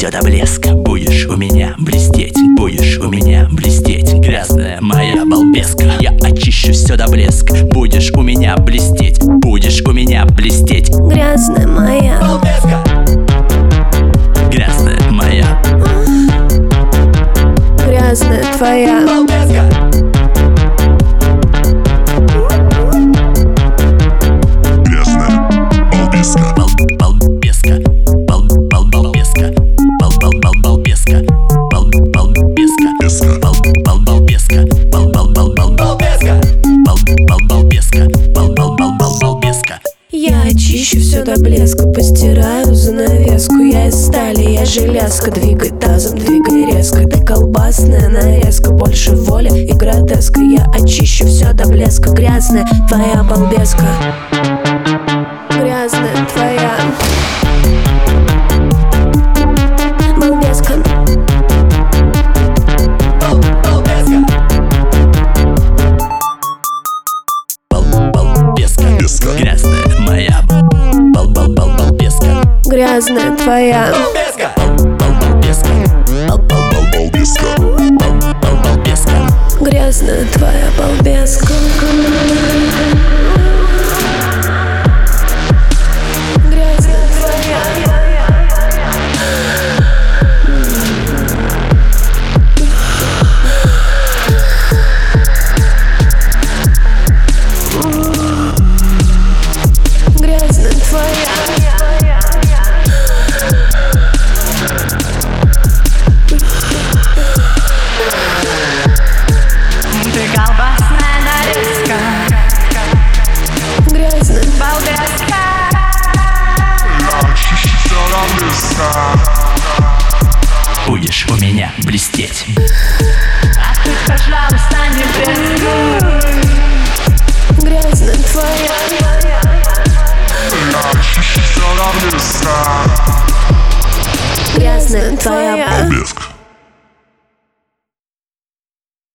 все до блеска. Будешь у меня блестеть, будешь у меня блестеть. Грязная моя балбеска, я очищу все до блеска. Будешь у меня блестеть, будешь у меня блестеть. Грязная моя балбеска, грязная моя, грязная твоя балбеска. Я очищу все до блеска, постираю занавеску. Я из стали, я железка. Двигай тазом, двигай резко. Ты колбасная нарезка, больше воли и гротеска. Я очищу все до блеска. Грязная твоя балбеска, грязная твоя балбеска. Грязная моя балбеска, Грязная твоя балбеска, грязная твоя балбеска. Грязная твоя будешь у меня блестеть. А ты, пожалуйста, не брезгуй. грязная твоя грязная твоя Балбеска.